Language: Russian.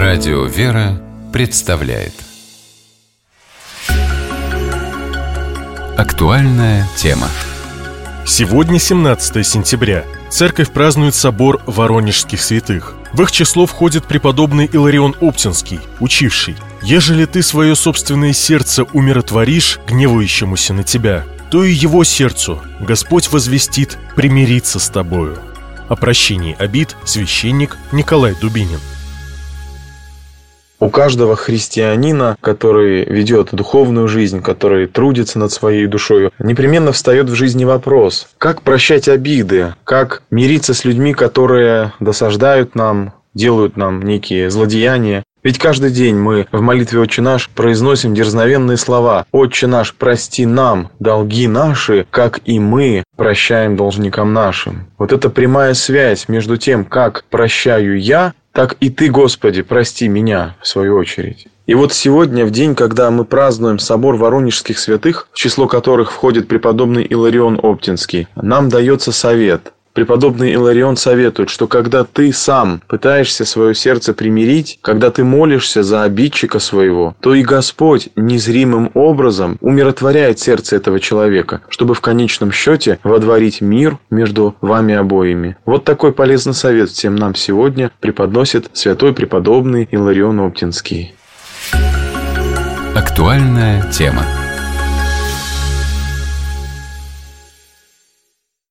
Радио «Вера» представляет актуальная тема. Сегодня 17 сентября. Церковь празднует собор Воронежских святых. В их число входит преподобный Иларион Оптинский, учивший: «Ежели ты свое собственное сердце умиротворишь гневающемуся на тебя, то и его сердцу Господь возвестит примириться с тобою». О прощении обид священник Николай Дубинин. У каждого христианина, который ведет духовную жизнь, который трудится над своей душою, непременно встает в жизни вопрос: как прощать обиды, как мириться с людьми, которые досаждают нам, делают нам некие злодеяния. Ведь каждый день мы в молитве «Отче наш» произносим дерзновенные слова: «Отче наш, прости нам долги наши, как и мы прощаем должникам нашим». Вот это прямая связь между тем, как прощаю я, так и Ты, Господи, прости меня, в свою очередь. И вот сегодня, в день, когда мы празднуем собор Воронежских святых, в число которых входит преподобный Иларион Оптинский, нам дается совет. Преподобный Иларион советует, что когда ты сам пытаешься свое сердце примирить, когда ты молишься за обидчика своего, то и Господь незримым образом умиротворяет сердце этого человека, чтобы в конечном счете водворить мир между вами обоими. Вот такой полезный совет всем нам сегодня преподносит святой преподобный Иларион Оптинский. Актуальная тема.